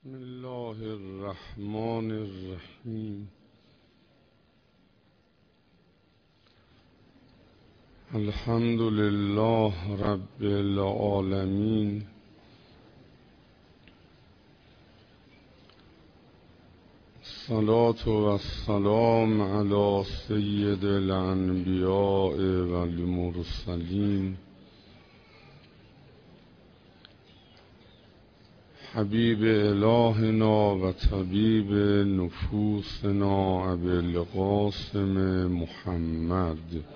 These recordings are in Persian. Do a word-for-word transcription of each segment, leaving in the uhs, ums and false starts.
بسم الله الرحمن الرحیم. الحمد لله رب العالمین. الصلاة والسلام علی سید الانبیاء والمرسلین حبیب الهنا و طبیب نفوسنا ابی القاسم محمد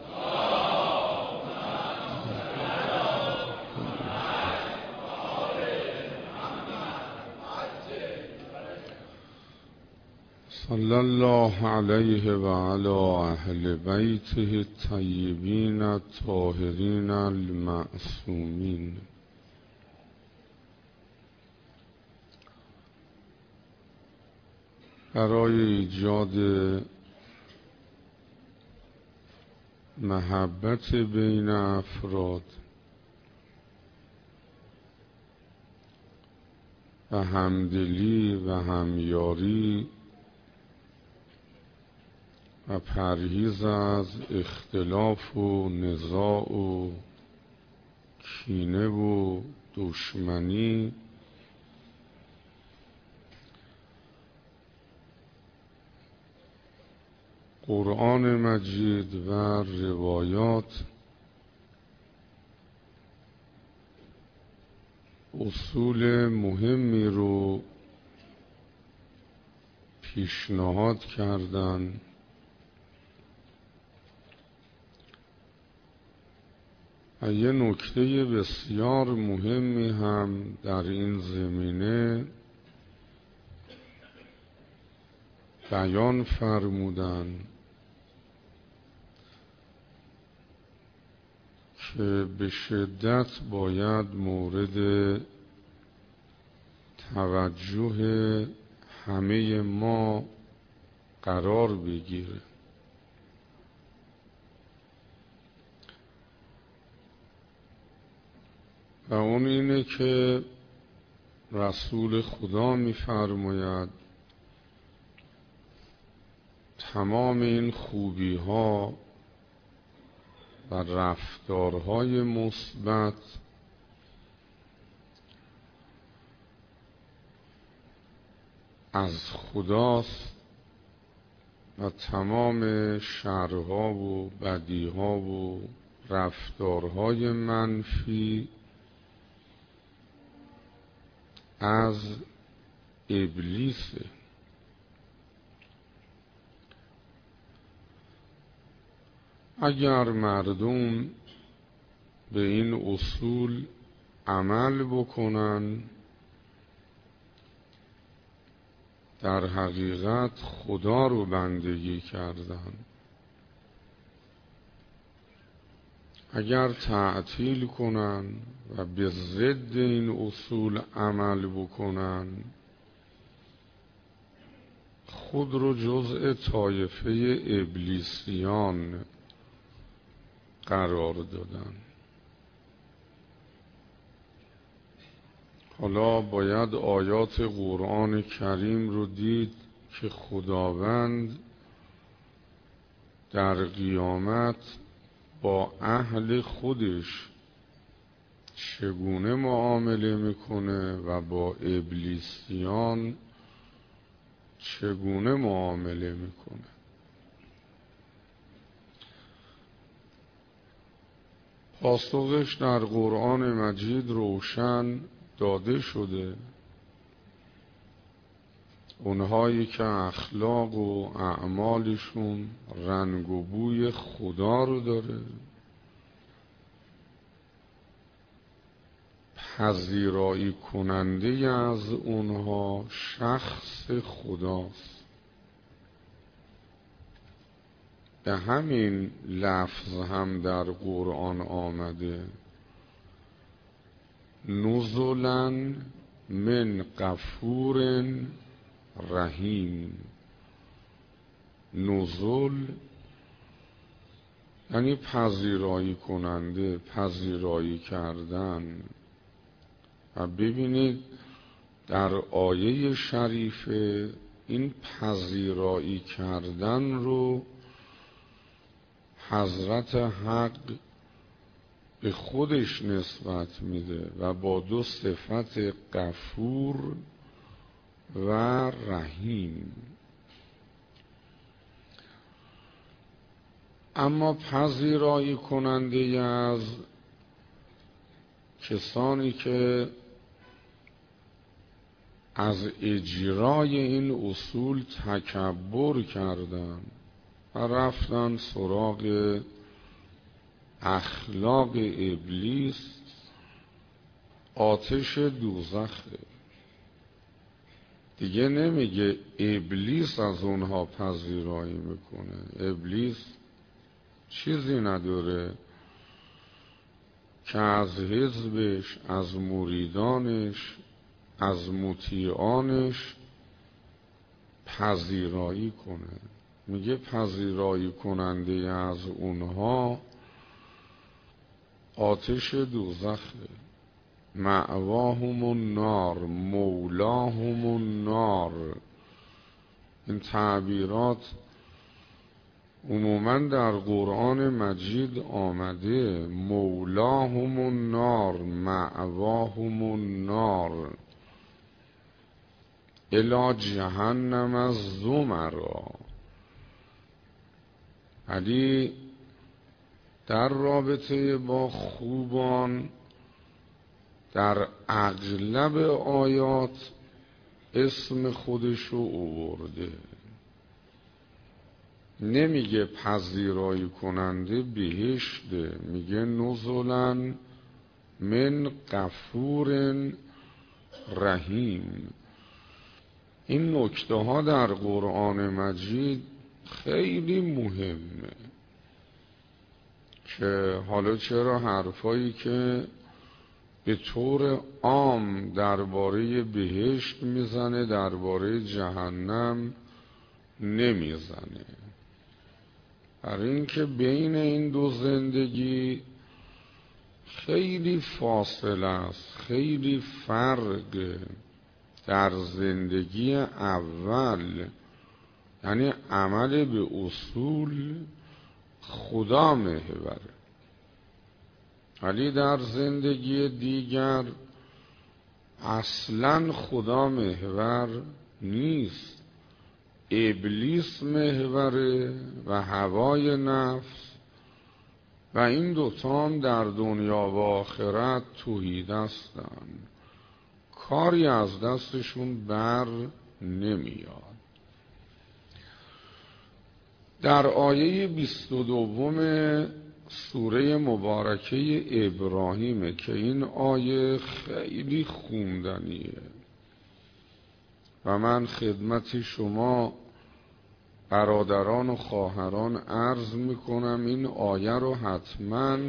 صلی الله علیه و علی اهل بیته الطیبین الطاهرین المعصومین. برای ایجاد محبت بین افراد و همدلی و همیاری و پرهیز از اختلاف و نزاع و کینه و دشمنی قرآن مجید و روایات اصول مهمی رو پیشنهاد کردند و یه نکته بسیار مهمی هم در این زمینه بیان فرمودند که به شدت باید مورد توجه همه ما قرار بگیره. و اون اینه که رسول خدا می‌فرماید تمام این خوبی ها و رفتارهای مثبت از خداست و تمام شرها و بدیها و رفتارهای منفی از ابلیسه. اگر مردم به این اصول عمل بکنن در حقیقت خدا رو بندگی کردن. اگر تعطیل کنن و به ضد این اصول عمل بکنن خود رو جزء طایفه ابلیسیان قرار دادن. حالا باید آیات قرآن کریم رو دید که خداوند در قیامت با اهل خودش چگونه معامله میکنه و با ابلیسیان چگونه معامله میکنه. پاسخش در قرآن مجید روشن داده شده. اونهایی که اخلاق و اعمالشون رنگ و بوی خدا رو داره، پذیرایی کننده از اونها شخص خداست. به همین لفظ هم در قرآن آمده نزلا من غفور رحیم. نزل یعنی پذیرایی کننده، پذیرایی کردن. و ببینید در آیه شریفه این پذیرایی کردن رو حضرت حق به خودش نسبت میده و با دو صفت غفور و رحیم. اما پذیرایی کننده از کسانی که از اجرای این اصول تکبر کردن و رفتن سراغ اخلاق ابلیس، آتش دوزخه. دیگه نمیگه ابلیس از اونها پذیرایی میکنه، ابلیس چیزی نداره که از حزبش، از مریدانش، از مطیعانش پذیرایی کنه. میگه پذیرایی کننده از اونها آتش دوزخه. مأواهم النار مولاهم النار. این تعبیرات عموما در قرآن مجید آمده. مولاهم النار مأواهم النار الی جهنم الزمرا. علی در رابطه با خوبان در اغلب آیات اسم خودشو آورده، نمیگه پذیرایی کننده بهشته، میگه نزلا من غفور رحیم. این نکته ها در قرآن مجید خیلی مهمه که حالا چرا حرفایی که به طور عام درباره بهشت میزنه درباره جهنم نمیزنه. برای اینکه بین این دو زندگی خیلی فاصله است، خیلی فرق. در زندگی اول یعنی عمل به اصول خدا محوره، ولی در زندگی دیگر اصلا خدا محور نیست، ابلیس محوره و هوای نفس، و این دوتا هم در دنیا و آخرت توحید هستن، کاری از دستشون بر نمیاد. در آیه بیست و دوم سوره مبارکه ابراهیمه که این آیه خیلی خوندنیه و من خدمت شما برادران و خواهران عرض میکنم این آیه رو حتما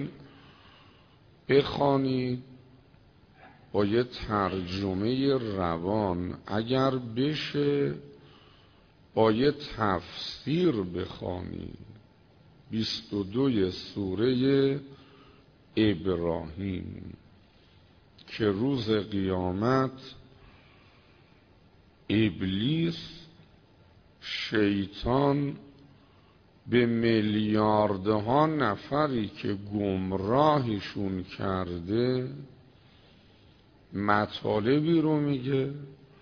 بخوانید با یه ترجمه روان، اگر بشه با یه تفسیر بخوانید. بیست و دوی سوره ابراهیم که روز قیامت ابلیس شیطان به میلیاردها نفری که گمراهشون کرده مطالبی رو میگه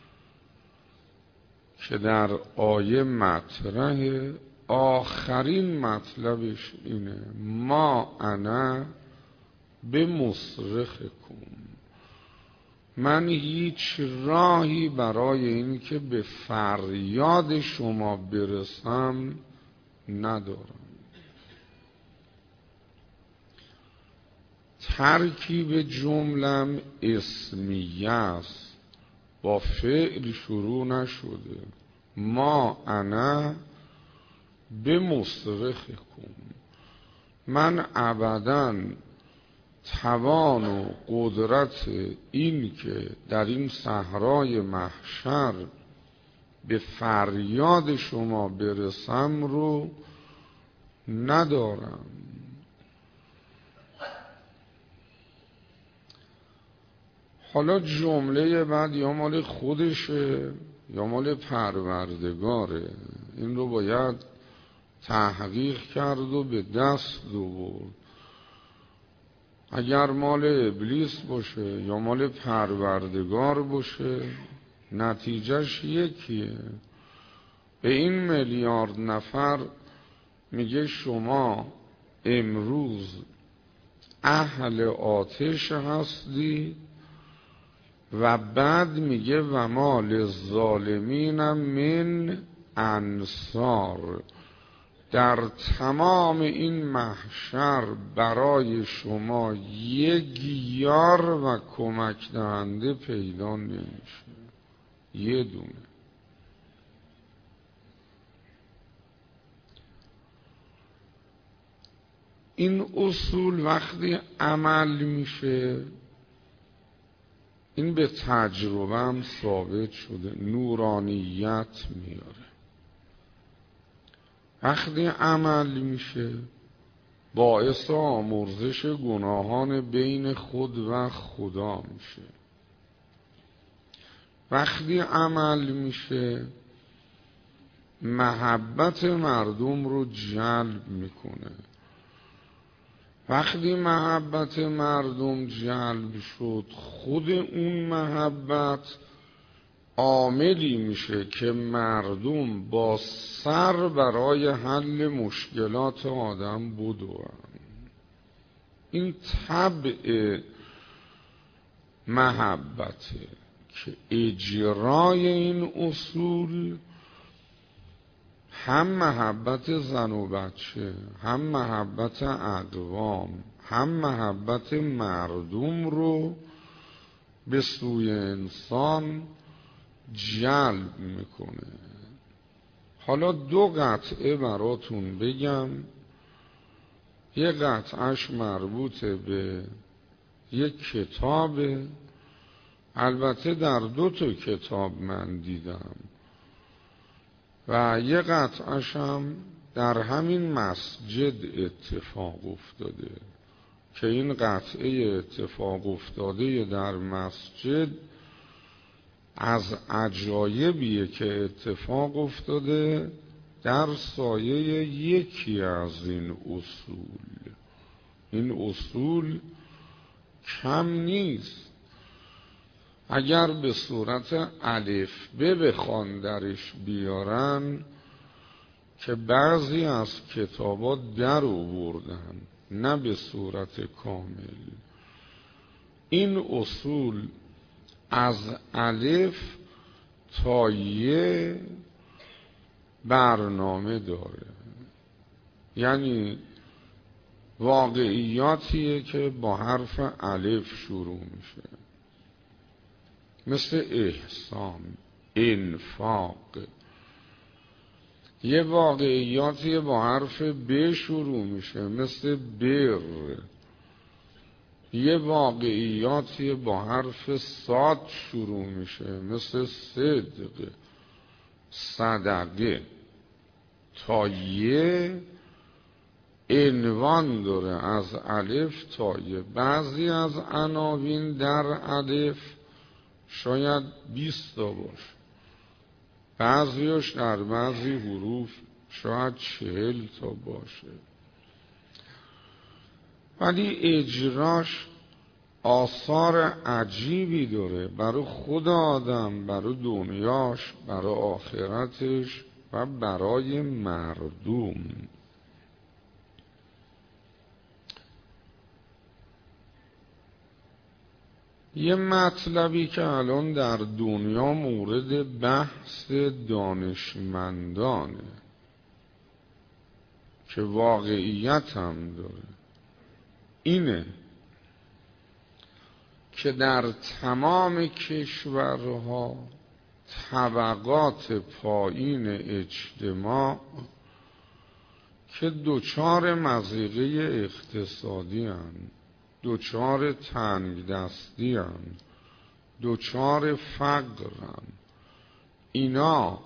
که در آیه مطرحه. آخرین مطلبش اینه ما انا به مصرخکم، من هیچ راهی برای این که به فریاد شما برسم ندارم. ترکیب جملم اسمیه است، با فعل شروع نشده. ما انا به مصرخکم، من ابداً توان و قدرت این که در این صحرای محشر به فریاد شما برسم رو ندارم. حالا جمله بعد یا مال خودشه یا مال پروردگاره، این رو باید تحقیق کرد و به دست آورد. اگر مال ابلیس باشه یا مال پروردگار باشه نتیجهش یکیه. به این میلیارد نفر میگه شما امروز اهل آتش هستی و بعد میگه و ما للظالمین من انصار. در تمام این محشر برای شما یک یار و کمک دهنده پیدا نمیشه، یه دونه. این اصول وقتی عمل میشه، این به تجربه هم ثابت شده، نورانیت میاره. وقتی عمل میشه باعث آمرزش گناهان بین خود و خدا میشه. وقتی عمل میشه محبت مردم رو جلب میکنه. وقتی محبت مردم جلب شد خود اون محبت عاملی میشه که مردم با سر برای حل مشکلات آدم بدون. این طبع محبته که اجرای این اصول هم محبت زن و بچه، هم محبت اقوام، هم محبت مردم رو به سوی انسان جلب میکنه. حالا دو قطعه براتون بگم. یه قطعهش مربوط به یک کتابه، البته در دو تا کتاب من دیدم، و یه قطعهش هم در همین مسجد اتفاق افتاده که این قطعه اتفاق افتاده در مسجد از عجایبیه که اتفاق افتاده در سایه یکی از این اصول. این اصول کم نیست. اگر به صورت الف ب بخوان درش بیارن که بعضی از کتابات در آوردن، نه به صورت کامل. این اصول از الف تا ی برنامه داره، یعنی واقعیاتیه که با حرف الف شروع میشه، مثل احسان، انفاق. یه واقعیاتی با حرف ب شروع میشه، مثل بر. یه واقعیاتی با حرف صاد شروع میشه، مثل صدق، صدقه. تا یه عنوان داره از الف تا یه. بعضی از عناوین در الف شاید بیست تا باشه، بعضیش در بعضی حروف شاید چهل تا باشه، ولی اجراش آثار عجیبی داره برای خود آدم، برای دنیاش، برای آخرتش و برای مردم. یه مطلبی که الان در دنیا مورد بحث دانشمندانه که واقعیت هم داره، اینه که در تمام کشورها طبقات پایین اجتماع که دوچار مضیقه اقتصادی هستند، دوچار تنگ دستی هستند، دوچار فقر هستند، اینا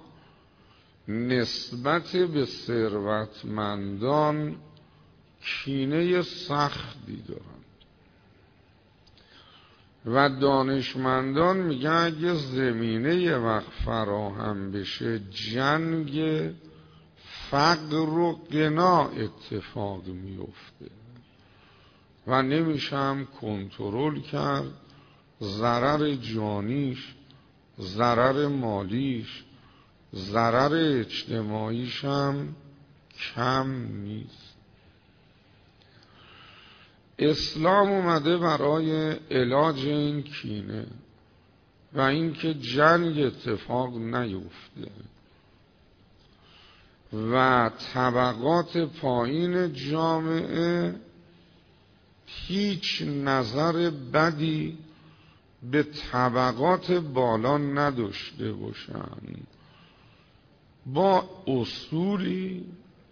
نسبت به ثروتمندان کینه سختی دارند. و دانشمندان میگن اگه زمینه یه وقت فراهم بشه جنگ فقر و غنا اتفاق میفته و نمیشه هم کنترل کرد، ضرر جانیش، ضرر مالیش، ضرر اجتماعیش هم کم نیست. اسلام اومده برای علاج این کینه و اینکه جنگ اتفاق نیفته و طبقات پایین جامعه هیچ نظر بدی به طبقات بالا نداشته باشند. با اصولی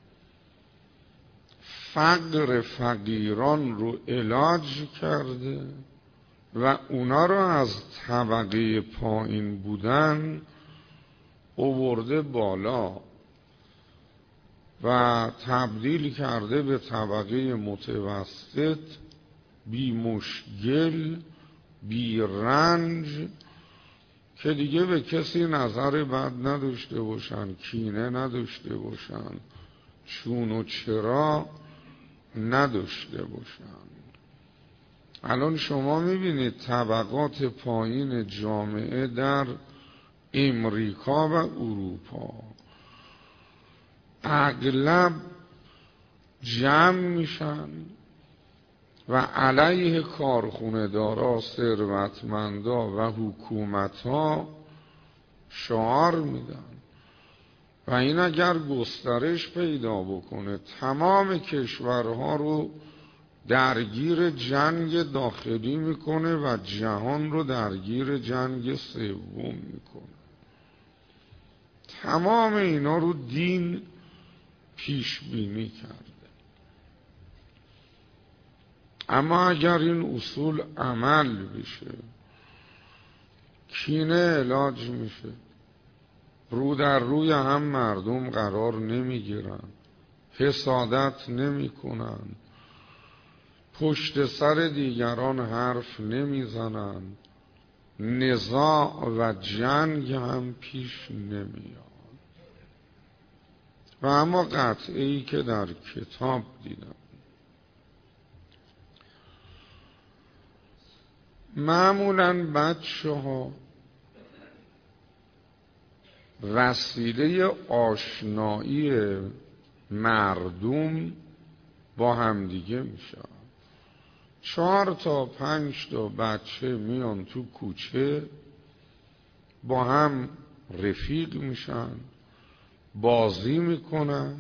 فقر فقیران رو علاج کرده و اونا رو از طبقه پایین بودن آورده بالا و تبدیل کرده به طبقه متوسط، بی مشکل، بی رنج، که دیگه به کسی نظر بد نداشته باشن، کینه نداشته باشن، چون و چرا نداشته باشن. الان شما میبینید طبقات پایین جامعه در امریکا و اروپا اغلب جمع میشن و علیه کارخونه دارا، ثروتمندا و حکومت ها شعار میدن و این اگر گسترش پیدا بکنه تمام کشورها رو درگیر جنگ داخلی میکنه و جهان رو درگیر جنگ سوم میکنه. تمام اینا رو دین پیش بینی کرده. اما اگر این اصول عمل بشه کینه علاج میشه، رو در روی هم مردم قرار نمیگیرن، حسادت نمی کنن، پشت سر دیگران حرف نمیزنن، نزاع و جنگ هم پیش نمیاد. و اما قطعه‌ای که در کتاب دیدم، معمولاً بچه ها وسیله آشنایی مردم با همدیگه میشن. چهار تا پنج تا بچه میان تو کوچه با هم رفیق میشن، بازی میکنن،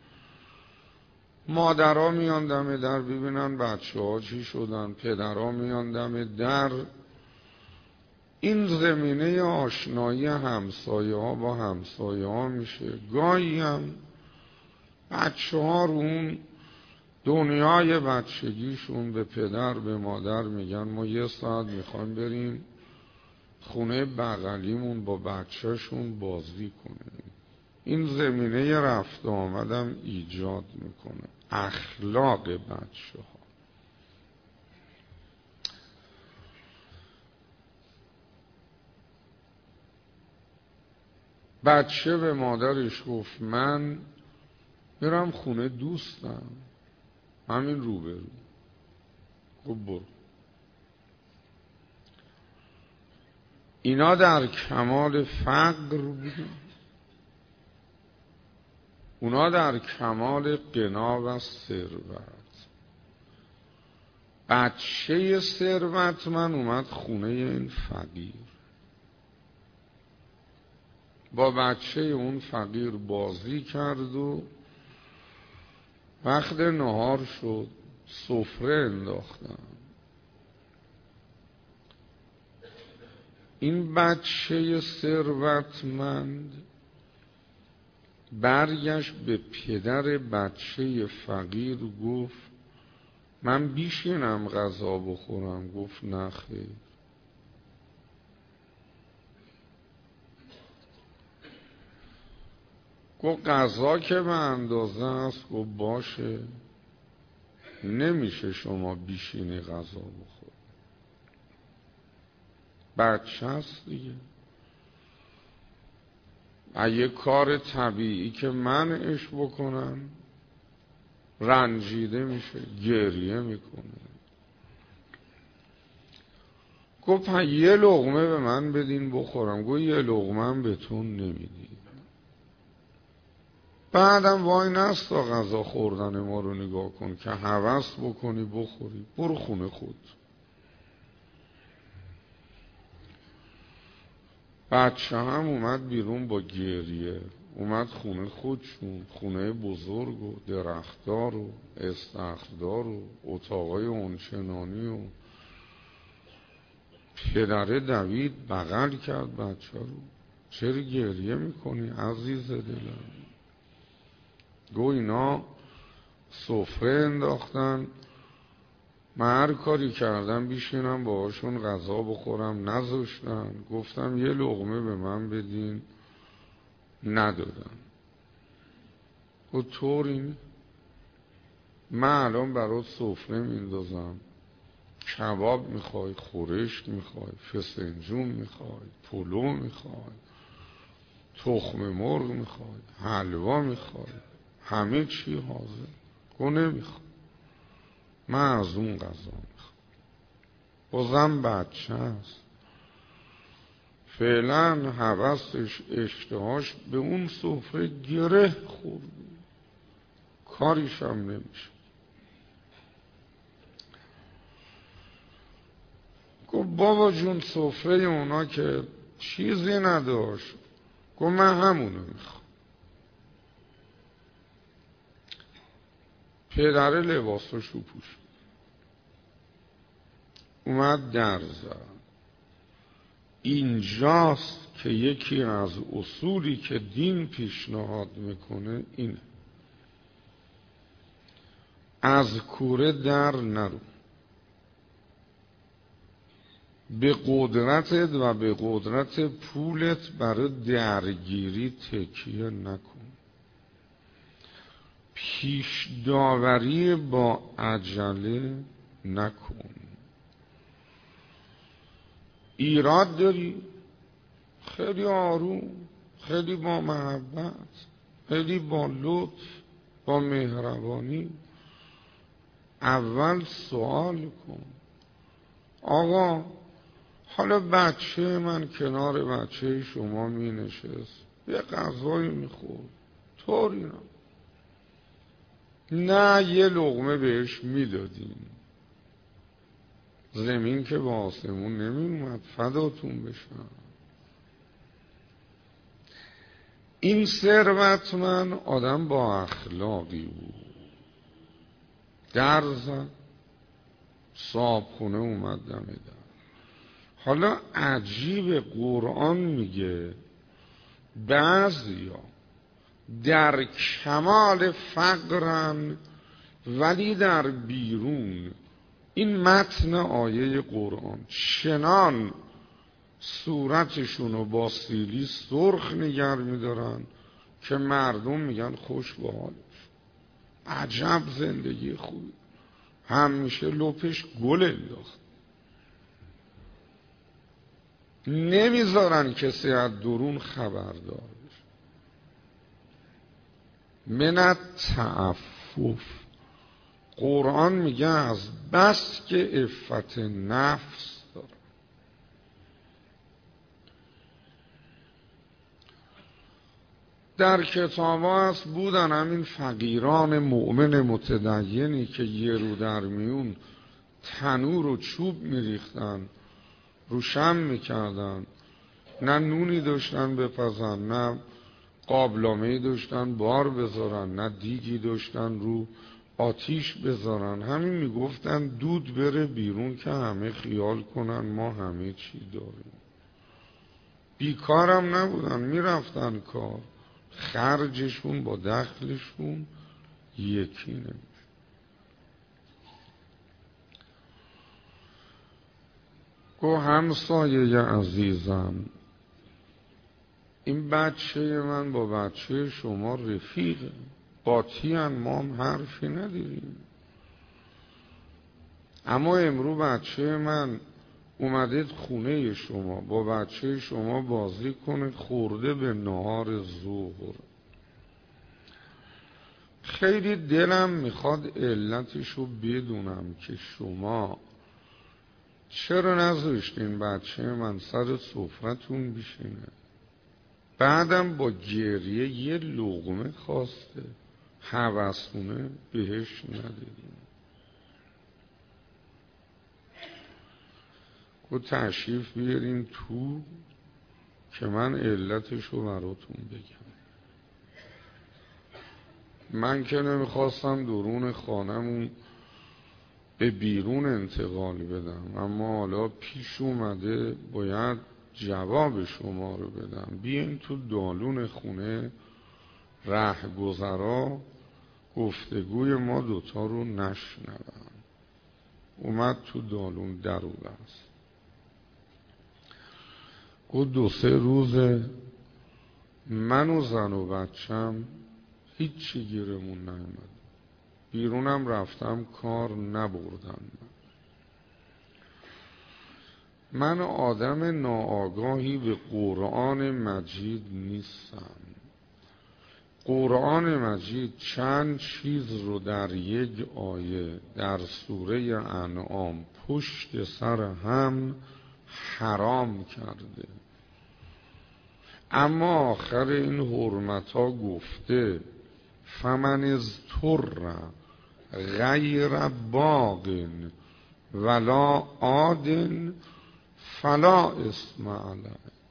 مادرها میان دم در ببینن بچه ها چی شدن، پدرها میان دم در. این زمینه آشنایی همسایه ها با همسایه ها میشه. گاهی هم بچه ها رو اون دنیای بچگیشون به پدر به مادر میگن ما یه ساعت میخوایم بریم خونه بغلیمون با بچهشون بازی کنیم. این زمینه رفت آمدم ایجاد میکنه. اخلاق بچه ها. بچه به مادرش گفت من میرم خونه دوستم همین روبرو. خب برو. اینا در کمال فقر بودن، اونا در کمال غنا و ثروت. بچه ثروتمند اومد خونه این فقیر، با بچه اون فقیر بازی کرد و وقت نهار شد سفره انداختن. این بچه ثروتمند برگشت به پدر بچه فقیر گفت من بیشینم غذا بخورم. گفت نه خیر. گفت غذا که به اندازه است. گفت باشه نمیشه شما بیشینی غذا بخور. بچه هست دیگه. اگه کار طبیعی که منعش بکنم رنجیده میشه، گریه میکنه. گفت یه لقمه به من بدین بخورم. گفت یه لقمه هم بهتون نمیدین. بعدم وای نستا غذا خوردن ما رو نگاه کن که هوس بکنی بخوری، برو خونه خود. بچه هم اومد بیرون با گریه، اومد خونه خودشون، خونه بزرگ و درختدار و استخردار و اتاقای اونچنانی و پدره دوید بغل کرد بچه رو. چرا گریه میکنی عزیز دلم؟ گو اینا سفره انداختن، من هر کاری کردم بیشینم باهاشون غذا بخورم نذاشتن. گفتم یه لقمه به من بدین، ندادن. و طوری من الان برات سفره میندازم، کباب میخوای، خورشت میخوای، فسنجون میخوای، پلو میخوای، تخم مرغ میخوای، حلوا میخوای، همه چی حاضر. گو نمیخوای، من از اون غذا میخوام. بازم بچه هست، فعلا حوثش اشتهاش به اون سفره گره خورده، کاریش هم نمیشه. گفت بابا جون سفره اونا که چیزی نداشت. گفت من همونو میخوام. پدره لباساشو پوشید، اومد در زد. اینجاست که یکی از اصولی که دین پیشنهاد میکنه اینه: از کوره در نرو، به قدرتت و به قدرت پولت برای درگیری تکیه نکن. پیش داوری با عجله نکن. ایراد داری؟ خیلی آروم، خیلی با محبت، خیلی با لطف، با مهربانی اول سوال کن: آقا حالا بچه من کنار بچه شما می نشست، یه غذایی می خورد، طوری نه نه یه لقمه بهش می دادیم. زمین که با آسمون نمی اومد، فداتون بشم. این ثروتمند آدم با اخلاقی بود. در زد، صاحبخونه اومد دم در. حالا عجیب، قرآن میگه بعضیا در کمال فقرن ولی در بیرون، این متن آیه قرآن، چنان صورتشونو با سیلی سرخ نگر میدارن که مردم میگن خوش به حالش، عجب زندگی خوبی، همیشه لپش گل انداخت. نمیذارن کسی از درون خبردار بشه. من التعفف، قرآن میگه از بس که عفت نفس داره. در کتاب ها هست بودن همین فقیران مؤمن متدینی که یه رو در میون تنور و چوب میریختن، رو شم میکردن، نه نونی داشتن بپزن، نه قابلمه‌ای داشتن بار بذارن، نه دیگی داشتن رو آتیش بذارن. همین میگفتن دود بره بیرون که همه خیال کنن ما همه چی داریم. بیکارم نبودن، میرفتن کار، خرجشون با دخلشون یکی نمیشه. گو همسایه عزیزم، این بچه من با بچه شما رفیقه، قاطی ان، ما هم حرفی نداریم. اما امرو بچه من اومدید خونه شما با بچه شما بازی کنید، خورده به نهار ظهر. خیلی دلم میخواد علتشو بدونم که شما چرا نذاشتین بچه من سر سفرتون بشینه، بعدم با گریه یه لقمه خواسته هوسونه بهش ندیدین. و تشریف بیارین تو که من علتشو براتون بگم. من که نمیخواستم درون خانمون به بیرون انتقال بدم، اما حالا پیش اومده باید جواب شما رو بدم. بیاین تو دالون خونه، رهگذرا گفتگوی ما دوتا رو نشنون. اومد تو دالون درو بست، گفت دو سه روزه من و زن و بچم هیچی گیرمون نیامد، بیرونم رفتم کار نبردن. من آدم ناآگاهی به قرآن مجید نیستم. قرآن مجید چند چیز رو در یک آیه در سوره انعام پشت سر هم حرام کرده، اما آخر این حرمت ها گفته فمن اضطر غیر باغ ولا عاد فلا اثم علیه.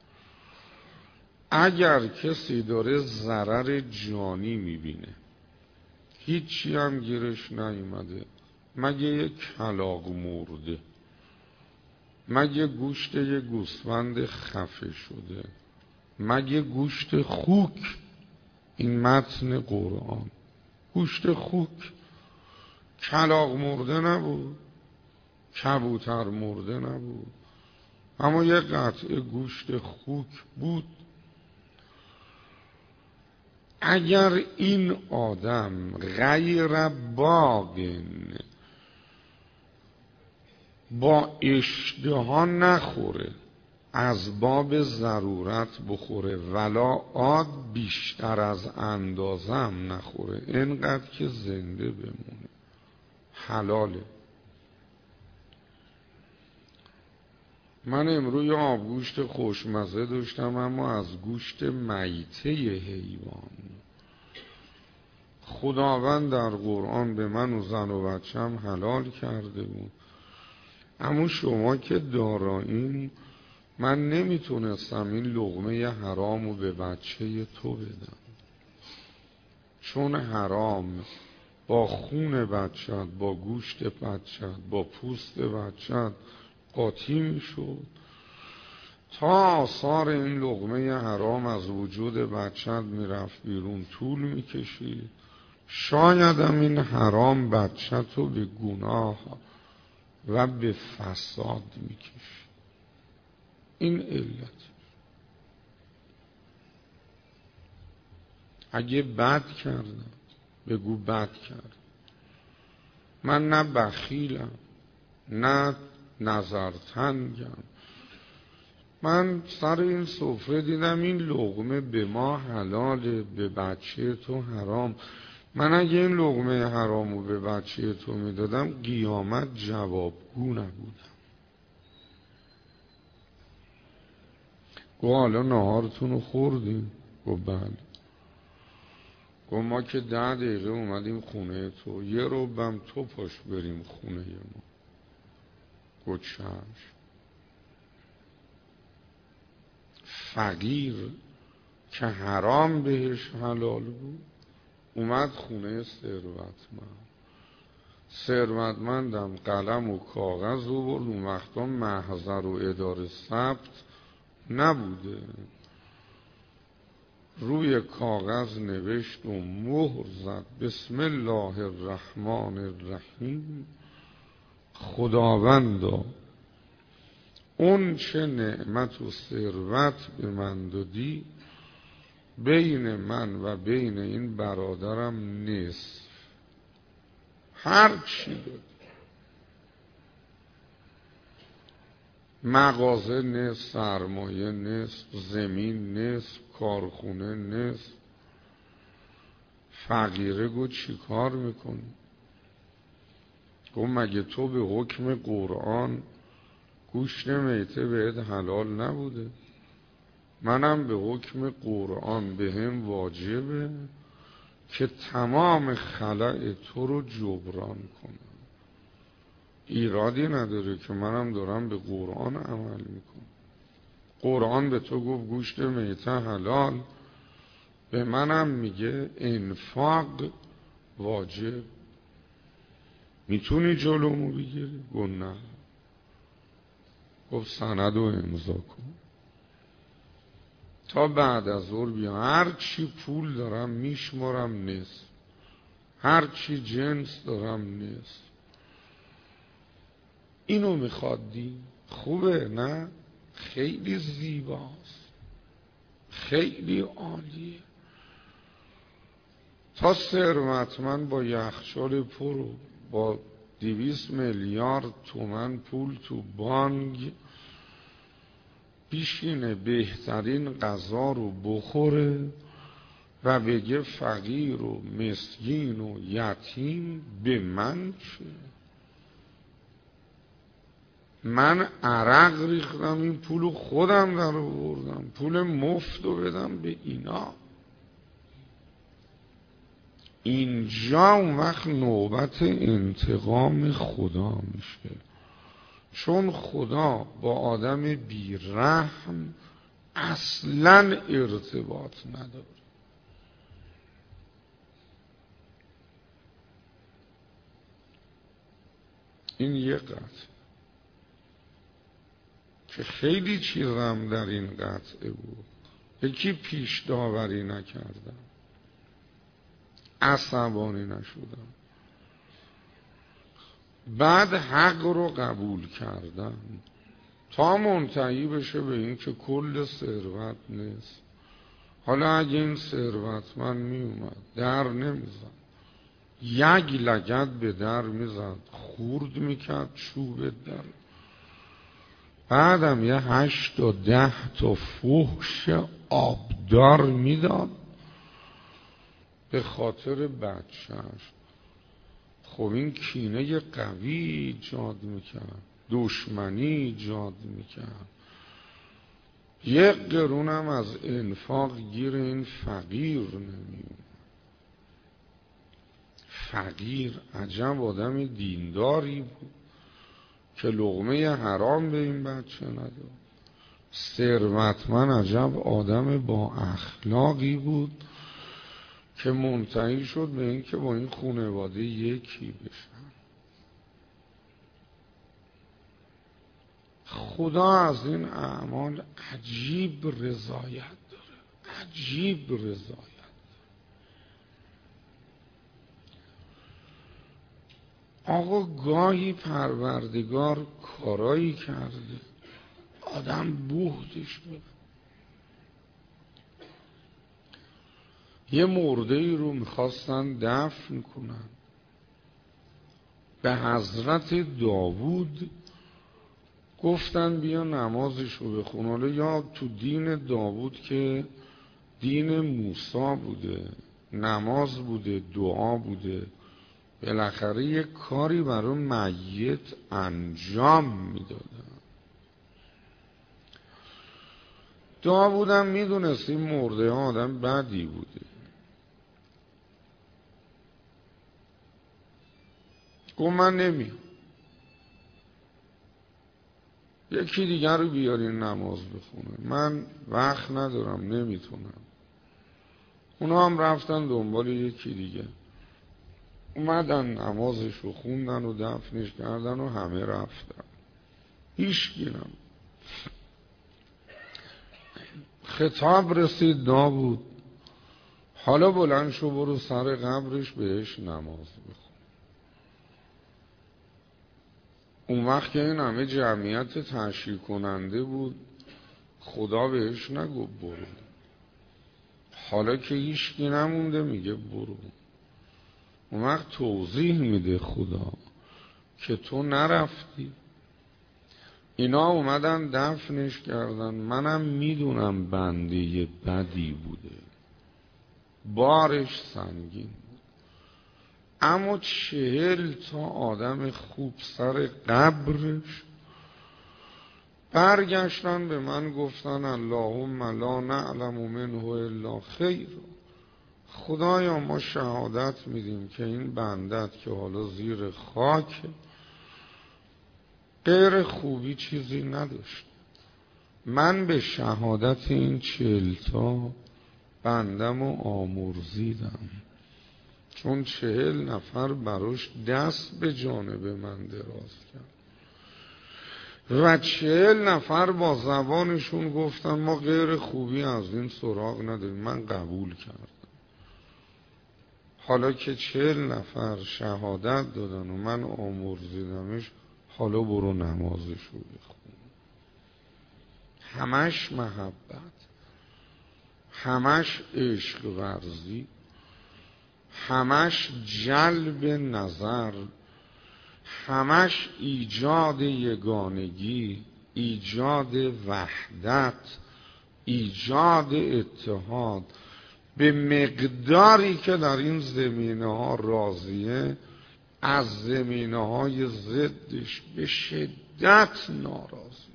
اگر کسی داره ضرر جانی میبینه، هیچی هم گیرش نیومده مگه یک کلاغ مرده، مگه گوشت یک گوسفند خفه شده، مگه گوشت خوک، این متن قرآن، گوشت خوک، کلاغ مرده نبود، کبوتر مرده نبود، اما یه قطعه گوشت خوک بود. اگر این آدم غیر باغن با اشتها نخوره، از باب ضرورت بخوره، ولا عاد بیشتر از اندازم نخوره، اینقدر که زنده بمونه، حلاله. من امروز یه آبگوشت خوشمزه داشتم، اما از گوشت میته حیوان. خداوند در قرآن به من و زن و بچم حلال کرده بود، اما شما که دارایین، من نمیتونستم این لقمه حرام رو به بچه تو بدم، چون حرام با خون بچت، با گوشت بچت، با پوست بچت قاطی میشد. تا آثار این لقمه حرام از وجود بچت میرفت بیرون طول میکشید. شایدم این حرام بچت رو به گناه و به فساد میکشید. این علت. اگه بد کردم بگو بد کرد. من نه بخیلم نه نظرتنگم. من سر این سفره دیدم این لقمه به ما حلاله، به بچه تو حرام. من اگه این لقمه حرامو به بچه تو میدادم قیامت جوابگو نبودم. گو حالا نهارتون رو خوردیم؟ گو بله. گو ما که ده دقیقه اومدیم خونه تو، یه روبم تو پاش بریم خونه ما. گو چشم. فقیر که حرام بهش حلال بود اومد خونه ثروتمند. ثروتمندم قلم و کاغذ آورد، اون وقتا محضر و اداره ثبت نبوده، روی کاغذ نوشت و مهر زد بسم الله الرحمن الرحیم. خداوندا اون چه نعمت و ثروت به من دادی بین من و بین این برادرم نصف، هر چی دادی مغازه نصف، سرمایه نصف، زمین نصف، کارخونه نصف. فقیره گو چی کار میکنی؟ گو مگه تو به حکم قرآن گوشت میته بهت حلال نبوده؟ منم به حکم قرآن به هم واجبه که تمام خلأ تو رو جبران کنم. ایرادی نداره که منم دارم به قرآن عمل میکنم. قرآن به تو گفت گوشت میته حلال، به منم میگه انفاق واجب. میتونی جلومو بگیری؟ گفت نه. گفت سند رو امضا کن تا بعد از ظهر بیا. هر چی پول دارم میشمارم نصف، هر چی جنس دارم نصف. اینو میخوادی؟ خوبه نه؟ خیلی زیباست، خیلی عالیه. تا ثروتمند با یخچال پرو با دویست میلیارد تومن پول تو بانک بیشینه بهترین غذا رو بخوره و بگه فقیر و مسکین و یتیم به من چه؟ من عرق ریختم این پولو خودم در آوردم، پول مفت رو بدم به اینا. اینجا اون وقت نوبت انتقام خدا میشه، چون خدا با آدم بیرحم اصلا ارتباط نداره. این یه قطعه که خیلی چیزم در این قطعه بود، یکی پیش داوری نکردم، عصبانی نشدم، بعد حق رو قبول کردم تا منتهی بشه به این که کل ثروت نیست. حالا اگه این ثروت من می اومد در نمیزد، یک لگد به در میزد، خورد میکرد چوب در، بعدم یه هشت و ده تا فحش آبدار میداد به خاطر بچهش. خب این کینه قوی ایجاد میکرد، دشمنی ایجاد میکرد. یک قرونم از انفاق گیر این فقیر نمیومد. فقیر عجب آدم دینداری بود که لقمه حرام به این بچه نداد. ثروتمند عجب آدم با اخلاقی بود که منتهی شد به این که با این خانواده یکی بشن. خدا از این اعمال عجیب رضایت داره، عجیب رضایت. آقا گاهی پروردگار کارایی کرده آدم بهتش بده. یه مرده ای رو میخواستن دفن کنن، به حضرت داوود گفتن بیا نمازش رو بخون. حالا یا تو دین داوود که دین موسی بوده، نماز بوده، دعا بوده، بالاخره یه کاری برای میت انجام میدادن. داوودم میدونست این مرده ها آدم بدی بوده، گفت من نمیام، یکی دیگر رو بیارین نماز بخونه، من وقت ندارم نمیتونم. اونا هم رفتن دنبال یکی دیگه، اومدن نمازش رو خوندن و دفنش کردن و همه رفتن، هیچ گیرم. خطاب رسید داوود حالا بلند شو برو سر قبرش بهش نماز بخون. اون وقت که این همه جمعیت تشییع کننده بود خدا بهش نگفت برو، حالا که هیچکی نمونده میگه برو. اون وقت توضیح میده خدا که تو نرفتی، اینا اومدن دفنش کردن. منم میدونم بنده بدی بوده، بارش سنگین بود، اما چهل تا آدم خوب سر قبرش برگشتن به من گفتن اللهم لا نعلم منه الا خیر. خدایا ما شهادت میدیم که این بندت که حالا زیر خاک غیر خوبی چیزی نداشت. من به شهادت این چهلتا بندم و آمرزیدم، چون چهل نفر براش دست به جانب من دراز کرد و چهل نفر با زبانشون گفتن ما غیر خوبی از این سراغ نداریم. من قبول کردم. حالا که چهل نفر شهادت دادن و من آمرزیدمش، حالا برو نمازشو بخون. همش محبت، همش عشق ورزی، همش جلب نظر، همش ایجاد یگانگی، ایجاد وحدت، ایجاد اتحاد. به مقداری که در این زمینه ها راضیه، از زمینه های ضدش به شدت ناراضی.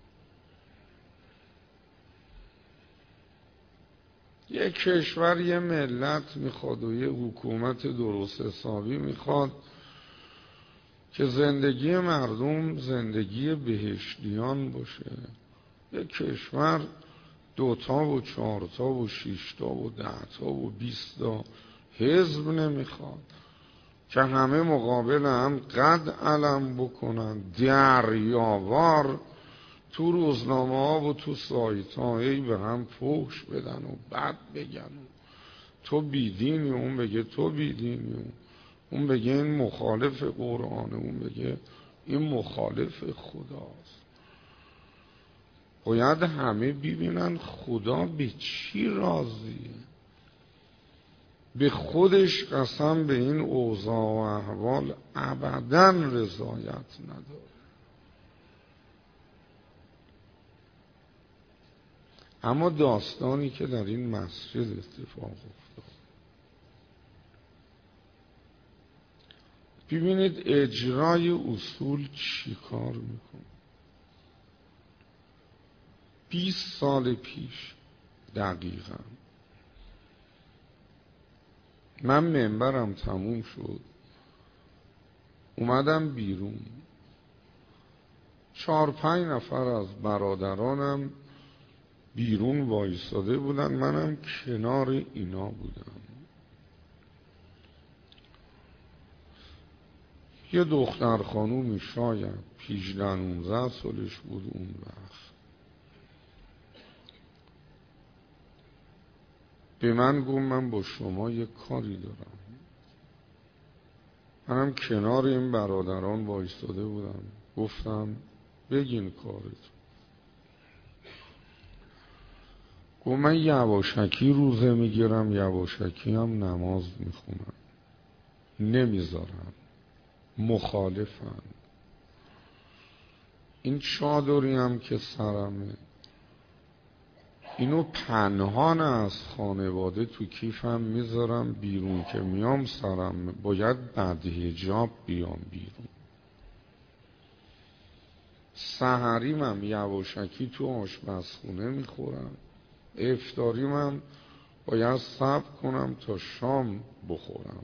یک کشور یه ملت میخواد و یه حکومت درست حسابی میخواد که زندگی مردم زندگی بهشتیان باشه. یک کشور دوتا و چهارتا و شیشتا و دهتا و بیستا حزب نمیخواد که همه مقابل هم قد علم بکنن، دریاوار تو روزنامه ها و تو سایت ها ای به هم فحش بدن و بد بگن. تو بیدینی، اون بگه تو بیدینی، اون بگه این مخالف قرآنه، اون بگه این مخالف خداست. باید همه ببینن خدا به چی راضیه. به خودش قسم به این اوضاع و احوال ابداً رضایت نداره. اما داستانی که در این مسجد اتفاق افتاد، ببینید اجرای اصول چی کار میکنه. بیست سال پیش دقیقاً من منبرم تموم شد، اومدم بیرون، چهار پنج نفر از برادرانم بیرون وایساده بودن، منم کنار اینا بودم. یه دختر خانومی شاید پیجده نوزده سالش بود اون وقت، به من گفت من با شما یه کاری دارم. منم کنار این برادران وایساده بودم، گفتم بگین کارتون. گفت من یواشکی روزه میگیرم، یواشکی هم نماز میخونم، نمیذارم، مخالفم. این چادری هم که سرمه، اینو پنهان از خانواده تو کیفم میذارم، بیرون که میام سرم باید بعد حجاب بیام بیرون. سحریم هم یواشکی تو آشپزخونه میخورم، افطاریم هم باید صبر کنم تا شام بخورم.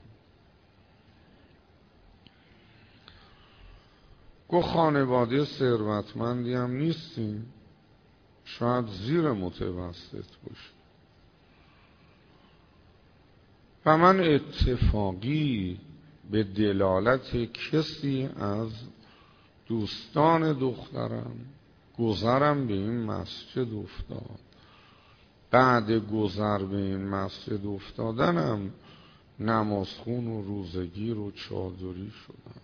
گو خانواده ثروتمندی هم نیستیم، شاید زیر متوسط باشه. و من اتفاقی به دلالت کسی از دوستان دخترم گذرم به این مسجد افتاد. بعد گذر به این مسجد افتادنم نمازخون و روزگیر و چادری شدم.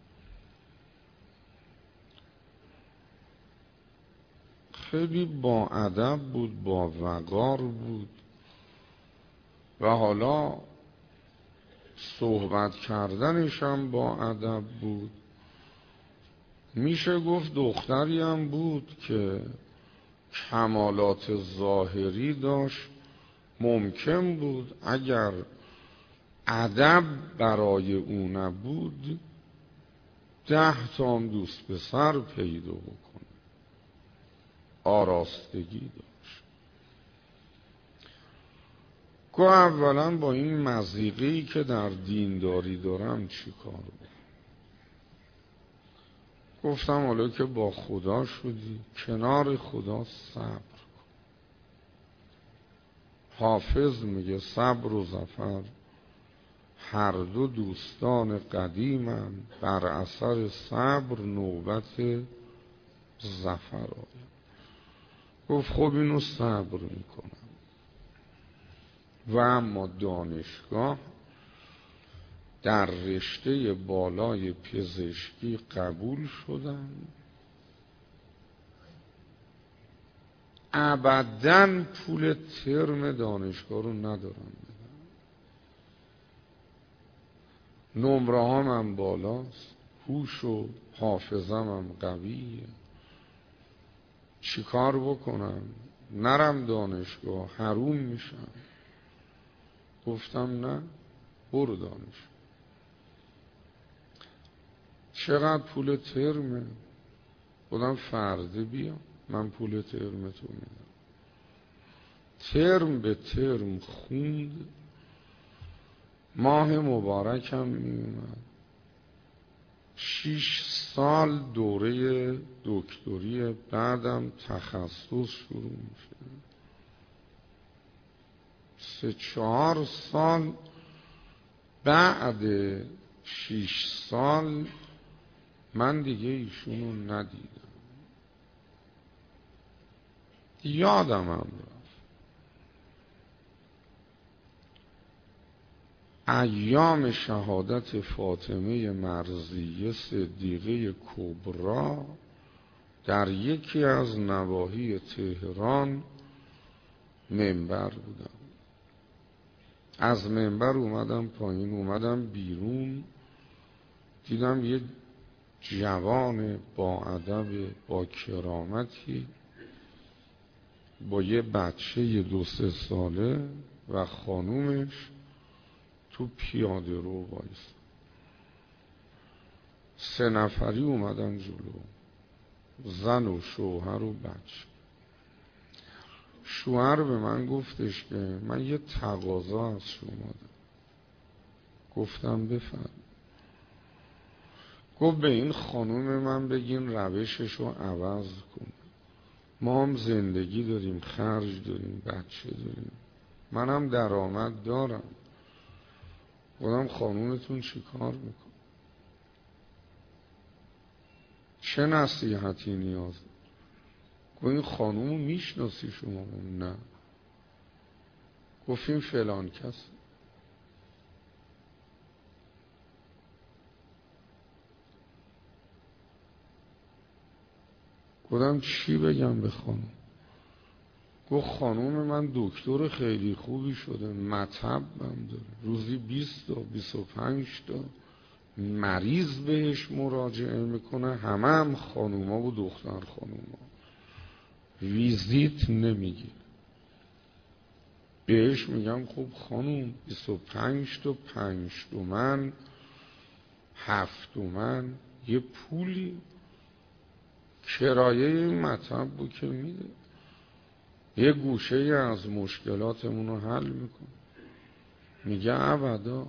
خیلی با ادب بود، با وقار بود و حالا صحبت کردنش هم با ادب بود میشه گفت دختری هم بود که کمالات ظاهری داشت. ممکن بود اگر ادب برای او نبود ده تا هم دوست پسر پیدا بکنه. آراستگی داشت. گو اولا با این مضیقه‌ای که در دینداری دارم چی کار بود؟ گفتم حالا که با خدا شدی کنار خدا صبر کن. حافظ میگه صبر و ظفر هر دو دوستان قدیمن، بر اثر صبر نوبت ظفر آید. گفت خب اینو صبر میکنم. و اما دانشگاه در رشته بالای پزشکی قبول شدم. ابداً پول ترم دانشگاه رو ندارم بدم. نمره هم, هم بالاست، هوش و حافظم هم قویه. چی کار بکنم؟ نرم دانشگاه حروم میشم. گفتم نه، برو دانشگاه. چقدر پول ترمه؟ بودم فرده بیا من پول ترم تو میدم. ترم به ترم خوند. ماه مبارکم میومد. شیش سال دوره دکتری، بعدم تخصص شروع میشه. سه چهار سال بعد شیش سال من دیگه ایشونو ندیدم. یادم هم رفت. ایام شهادت فاطمه مرضیه صدیقه کبرا در یکی از نواحی تهران منبر بودم. از منبر اومدم پایین، اومدم بیرون، دیدم یه جوان با ادب با کرامتی با یه بچه دو سه ساله و خانومش تو پیاده رو وایس. سه نفری اومدن جلو، زن و شوهر و بچه. شوهر به من گفتش که من یه تقاضا از شما دارم. گفتم بفرمایید. گفت به این خانوم من بگین روشش رو عوض کن. ما هم زندگی داریم، خرج داریم، بچه داریم، منم درآمد دارم. گفتم خانومتون چی کار میکن؟ چه نصیحتی نیاز؟ گفت این خانومو میشناسی شما؟ نه. گفت این فلان کس. گفتم چی بگم به خانوم؟ گفت خانوم من دکتر خیلی خوبی شده، مطب هم داره، روزی بیست تا بیست و پنج تا مریض بهش مراجعه میکنه، همه هم خانوما و دختر خانوما، ویزیت نمیگیره. بهش میگم خب خانوم بیست و پنج تا پنج تومن هفت تومن یه پولی کرایه این مطب بود که میده، یه گوشه از مشکلاتمون رو حل میکن. میگه ابدا،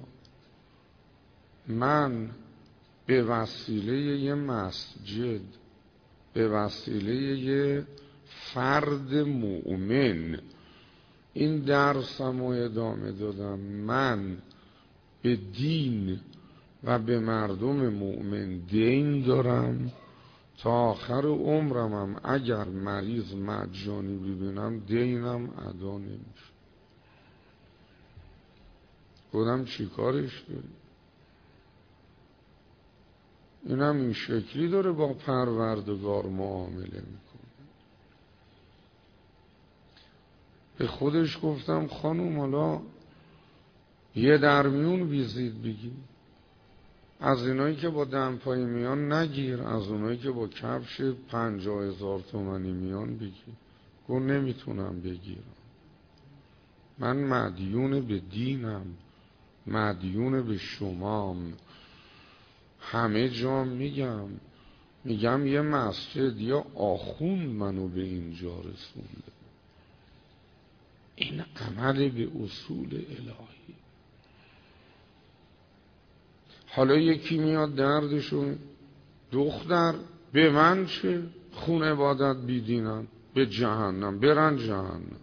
من به وسیله یه مسجد، به وسیله یه فرد مؤمن این درسم رو ادامه دادم. من به دین و به مردم مؤمن دین دارم، تا آخر عمرم هم اگر مریض مجانی ببینم دینم ادا نمیشه. گفتم چی کارش داری؟ اینم این شکلی داره با پروردگار معامله میکنه. به خودش گفتم خانوم حالا یه درمیون ویزیت بگی. از اینایی که با دمپایی میان نگیر، از اونایی که با کفش پنجاه هزار تومانی میان بگیر. گو نمیتونم بگیرم، من مدیون به دینم، مدیون به شمام. همه جا میگم میگم یه مسجد یا آخوند منو به اینجا رسونده. این عمل به اصول الهی. حالا یکی میاد دردشون، دختر به من چه؟ خون عبادت بیدینن، به جهنم برن جهنم.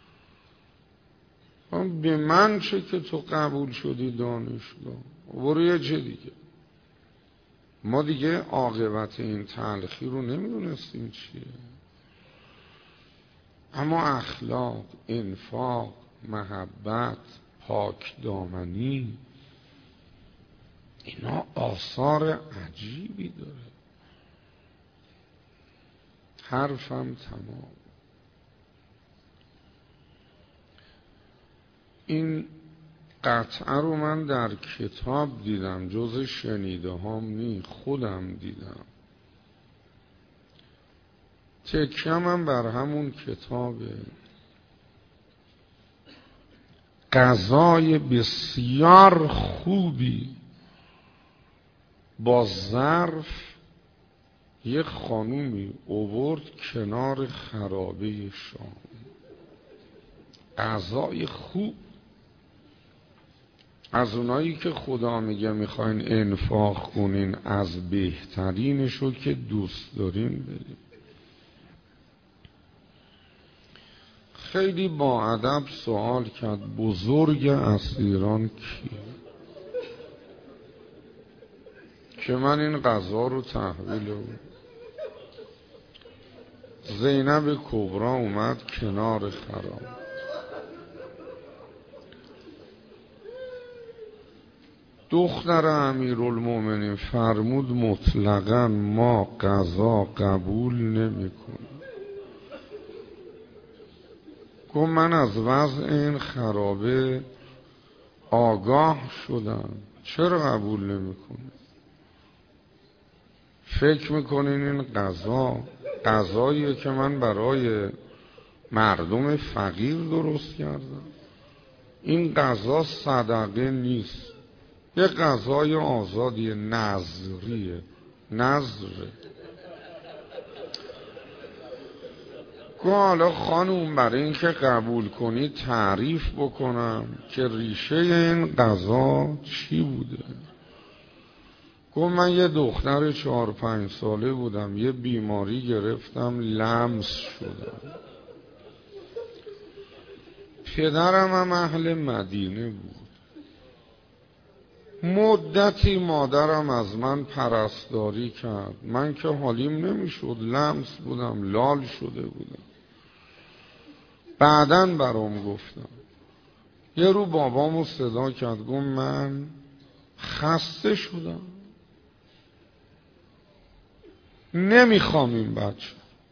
به من چه که تو قبول شدی دانشگاه؟ برو یه چه دیگه. ما دیگه عاقبت این تلخی رو نمیدونستیم چیه. اما اخلاق، انفاق، محبت، پاک دامنی، اینا آثار عجیبی داره. حرفم تمام. این قطعه رو من در کتاب دیدم، جز شنیده هام نی، خودم دیدم. تکیه من بر همون کتابه. غذای بسیار خوبی با ظرف یه خانومی آورد کنار خرابه شام. غذای خوب، از اونایی که خدا میگه میخواین انفاق کنین، از بهترینشو که دوست دارین بدین. خیلی با ادب سوال کرد بزرگ اسیران کیه؟ که من این غذا رو تحویل بود. زینب کبرا اومد کنار خراب. دختر امیرالمومنین فرمود مطلقاً ما غذا قبول نمی کنیم. گفت من از وضع این خرابه آگاه شدم، چرا قبول نمی کنیم؟ فکر میکنین این غذا غذاییه که من برای مردم فقیر درست کردم؟ این غذا صدقه نیست، یه غذای آزادی، نذریه، نذره. گفت حالا خانوم برای این که قبول کنی تعریف بکنم که ریشه این غذا چی بوده. گفت من یه دختر چهار پنج ساله بودم، یه بیماری گرفتم، لمس شدم. پدرم هم اهل مدینه بود. مدتی مادرم از من پرستاری کرد، من که حالیم نمیشد، لمس بودم، لال شده بودم. بعداً برام گفتم. یه رو بابامو صدا کرد، گفت من خسته شدم، نمیخوام این بچه،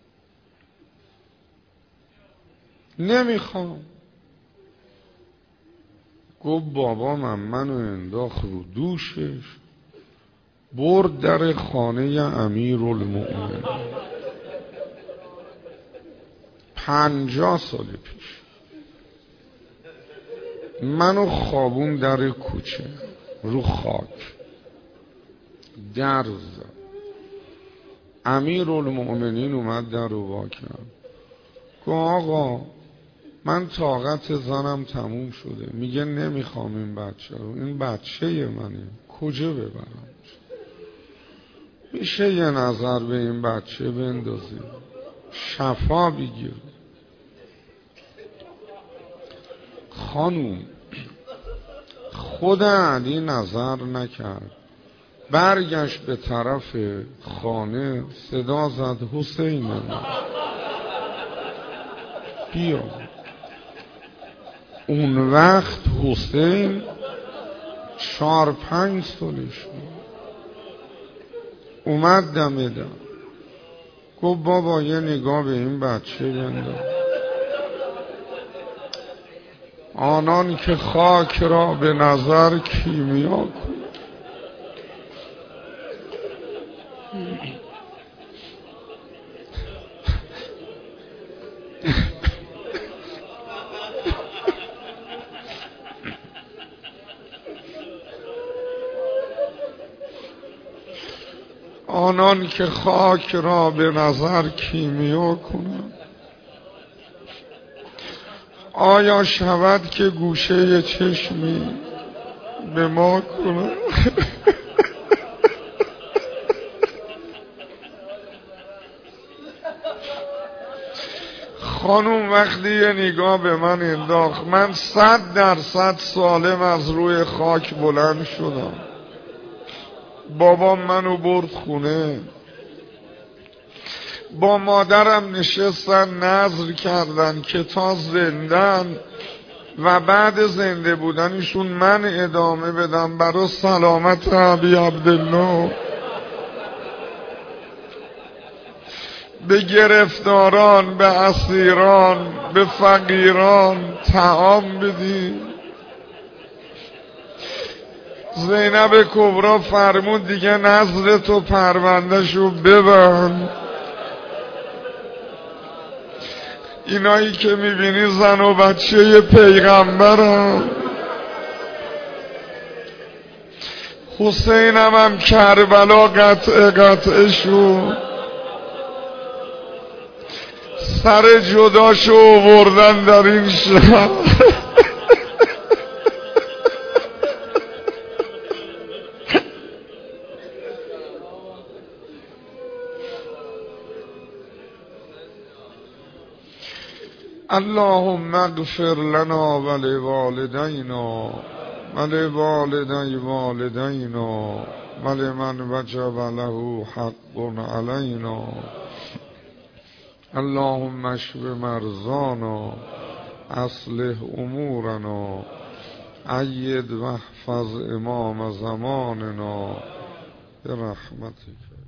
نمیخوام. گفت بابام منو انداخت رو دوشش، برد در خانه امیرالمومنین. پنجاه سال پیش منو خوابون در کوچه رو خاک، در زد. امیرالمومنین اومد در رو وا کرد. گفت آقا من طاقت زنم تموم شده، میگه نمیخوام این بچه رو، این بچه منه، کجا ببرم؟ میشه یه نظر به این بچه بندازیم، شفا بگیر. خانوم خود علی نظر نکرد، برگشت به طرف خانه، صدا زد حسین بیا. اون وقت حسین چار پنج سالش بود. اومد دم در، گفت بابا یه نگاه به این بچه بنداز. آنان که خاک را به نظر کیمیا کن، آنان که خاک را به نظر کیمیا کنند، آیا شود که گوشه چشمی به ما کنند؟ خانوم وقتی یه نگاه به من انداخت، من صد درصد سالم از روی خاک بلند شدم. بابام منو برد خونه، با مادرم نشستن نظر کردن که تا زندن و بعد زنده بودنشون من ادامه بدم برای سلامت ابی عبدالله. به گرفتاران، به اسیران، به فقیران طعام بدیم. زینب کبرا فرمود دیگه نظر تو پروندهشو ببند. اینایی که میبینی زن و بچه پیغمبرم. حسینم هم کربلا قطع قطع شو، سر جداشو آوردن در این شهر. اللهم اغفر لنا ولوالدینا ولوالدی والدینا ولمن وجب له حق علینا. اللهم اشف مرضانا، اصلح امورنا، اید واحفظ امام زماننا برحمتک.